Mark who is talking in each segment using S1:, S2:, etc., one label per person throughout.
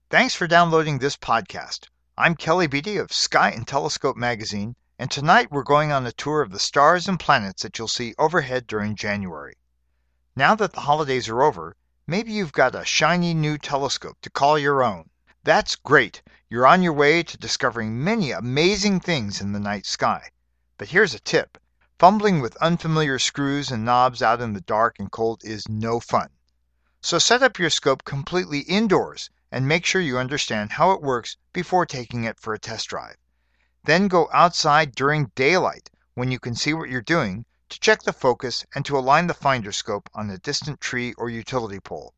S1: Thanks for downloading this podcast. I'm Kelly Beatty of Sky and Telescope magazine, and tonight we're going on a tour of the stars and planets that you'll see overhead during January. Now that the holidays are over, maybe you've got a shiny new telescope to call your own. That's great. You're on your way to discovering many amazing things in the night sky. But here's a tip. Fumbling with unfamiliar screws and knobs out in the dark and cold is no fun. So set up your scope completely indoors and make sure you understand how it works before taking it for a test drive. Then go outside during daylight when you can see what you're doing to check the focus and to align the finder scope on a distant tree or utility pole.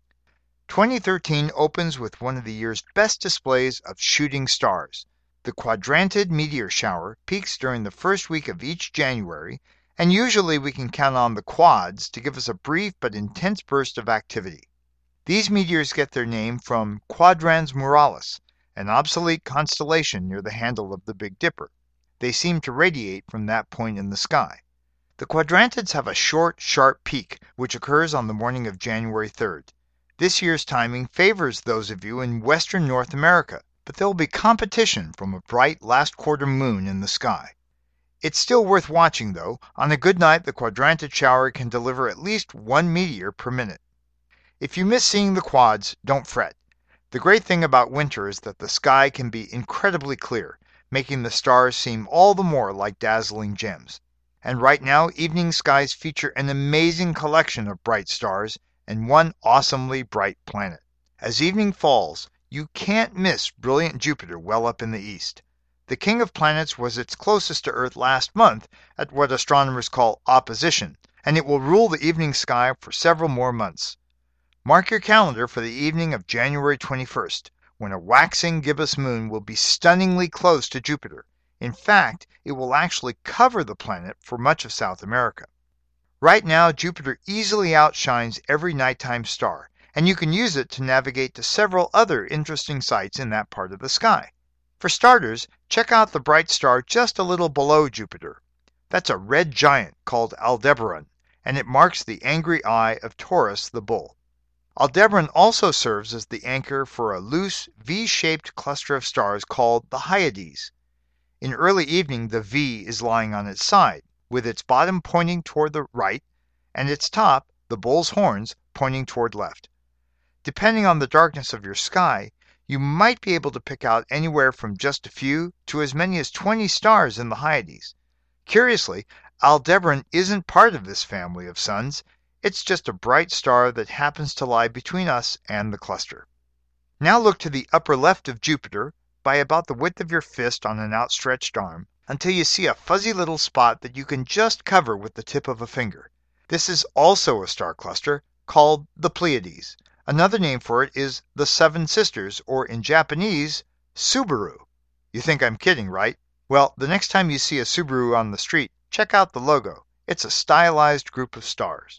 S1: 2013 opens with one of the year's best displays of shooting stars. The Quadrantid meteor shower peaks during the first week of each January, and usually we can count on the quads to give us a brief but intense burst of activity. These meteors get their name from Quadrans Muralis, an obsolete constellation near the handle of the Big Dipper. They seem to radiate from that point in the sky. The Quadrantids have a short, sharp peak, which occurs on the morning of January 3rd. This year's timing favors those of you in western North America, but there will be competition from a bright last quarter moon in the sky. It's still worth watching, though. On a good night, the Quadrantid shower can deliver at least one meteor per minute. If you miss seeing the quads, don't fret. The great thing about winter is that the sky can be incredibly clear, making the stars seem all the more like dazzling gems. And right now, evening skies feature an amazing collection of bright stars and one awesomely bright planet. As evening falls, you can't miss brilliant Jupiter well up in the east. The king of planets was its closest to Earth last month at what astronomers call opposition, and it will rule the evening sky for several more months. Mark your calendar for the evening of January 21st, when a waxing gibbous moon will be stunningly close to Jupiter. In fact, it will actually cover the planet for much of South America. Right now, Jupiter easily outshines every nighttime star, and you can use it to navigate to several other interesting sights in that part of the sky. For starters, check out the bright star just a little below Jupiter. That's a red giant called Aldebaran, and it marks the angry eye of Taurus the bull. Aldebaran also serves as the anchor for a loose V-shaped cluster of stars called the Hyades. In early evening, the V is lying on its side, with its bottom pointing toward the right, and its top, the bull's horns, pointing toward left. Depending on the darkness of your sky, you might be able to pick out anywhere from just a few to as many as 20 stars in the Hyades. Curiously, Aldebaran isn't part of this family of suns. It's just a bright star that happens to lie between us and the cluster. Now look to the upper left of Jupiter by about the width of your fist on an outstretched arm until you see a fuzzy little spot that you can just cover with the tip of a finger. This is also a star cluster called the Pleiades. Another name for it is the Seven Sisters, or in Japanese, Subaru. You think I'm kidding, right? Well, the next time you see a Subaru on the street, check out the logo. It's a stylized group of stars.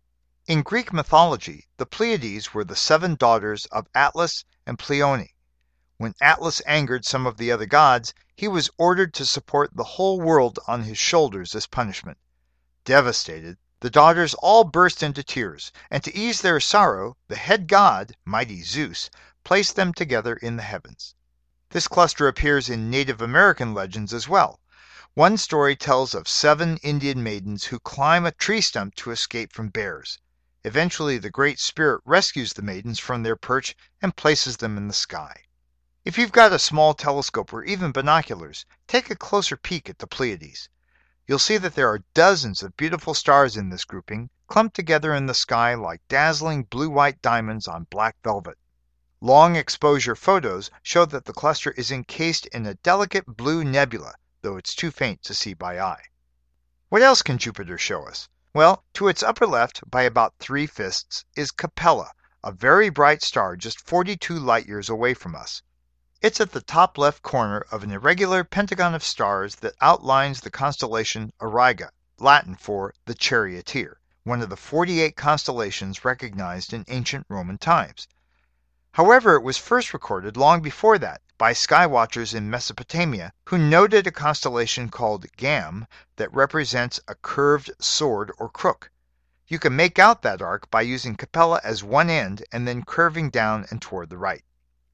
S1: In Greek mythology, the Pleiades were the 7 daughters of Atlas and Pleione. When Atlas angered some of the other gods, he was ordered to support the whole world on his shoulders as punishment. Devastated, the daughters all burst into tears, and to ease their sorrow, the head god, mighty Zeus, placed them together in the heavens. This cluster appears in Native American legends as well. One story tells of 7 Indian maidens who climb a tree stump to escape from bears. Eventually, the Great Spirit rescues the maidens from their perch and places them in the sky. If you've got a small telescope or even binoculars, take a closer peek at the Pleiades. You'll see that there are dozens of beautiful stars in this grouping, clumped together in the sky like dazzling blue-white diamonds on black velvet. Long exposure photos show that the cluster is encased in a delicate blue nebula, though it's too faint to see by eye. What else can Jupiter show us? Well, to its upper left, by about 3 fists, is Capella, a very bright star just 42 light-years away from us. It's at the top left corner of an irregular pentagon of stars that outlines the constellation Auriga, Latin for the Charioteer, one of the 48 constellations recognized in ancient Roman times. However, it was first recorded long before that by skywatchers in Mesopotamia who noted a constellation called Gam that represents a curved sword or crook. You can make out that arc by using Capella as one end and then curving down and toward the right.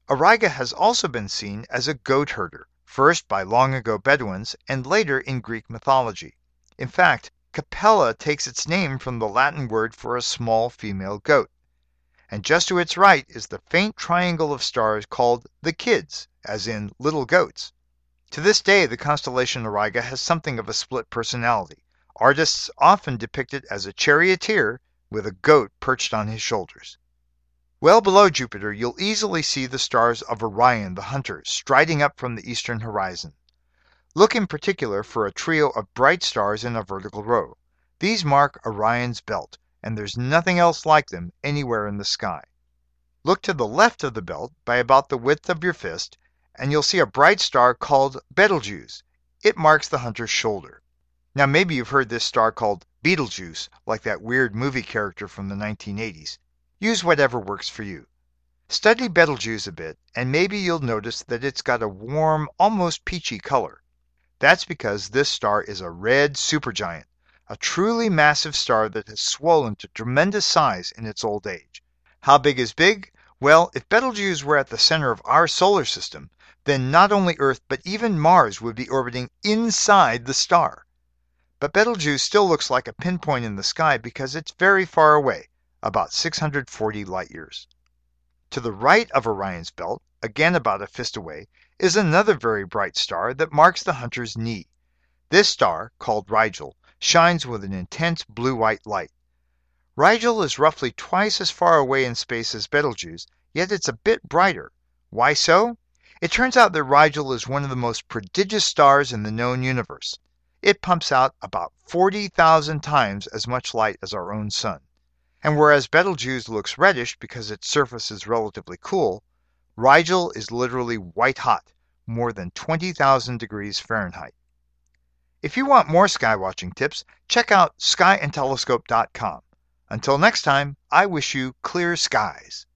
S1: Auriga has also been seen as a goat herder, first by long ago Bedouins and later in Greek mythology. In fact, Capella takes its name from the Latin word for a small female goat. And just to its right is the faint triangle of stars called the Kids, as in little goats. To this day, the constellation Auriga has something of a split personality. Artists often depict it as a charioteer with a goat perched on his shoulders. Well below Jupiter, you'll easily see the stars of Orion the Hunter striding up from the eastern horizon. Look in particular for a trio of bright stars in a vertical row. These mark Orion's belt, and there's nothing else like them anywhere in the sky. Look to the left of the belt by about the width of your fist, and you'll see a bright star called Betelgeuse. It marks the hunter's shoulder. Now maybe you've heard this star called Beetlejuice, like that weird movie character from the 1980s. Use whatever works for you. Study Betelgeuse a bit, and maybe you'll notice that it's got a warm, almost peachy color. That's because this star is a red supergiant, a truly massive star that has swollen to tremendous size in its old age. How big is big? Well, if Betelgeuse were at the center of our solar system, then not only Earth but even Mars would be orbiting inside the star. But Betelgeuse still looks like a pinpoint in the sky because it's very far away, about 640 light years. To the right of Orion's belt, again about a fist away, is another very bright star that marks the hunter's knee. This star, called Rigel, shines with an intense blue-white light. Rigel is roughly twice as far away in space as Betelgeuse, yet it's a bit brighter. Why so? It turns out that Rigel is one of the most prodigious stars in the known universe. It pumps out about 40,000 times as much light as our own sun. And whereas Betelgeuse looks reddish because its surface is relatively cool, Rigel is literally white hot, more than 20,000 degrees Fahrenheit. If you want more skywatching tips, check out skyandtelescope.com. Until next time, I wish you clear skies.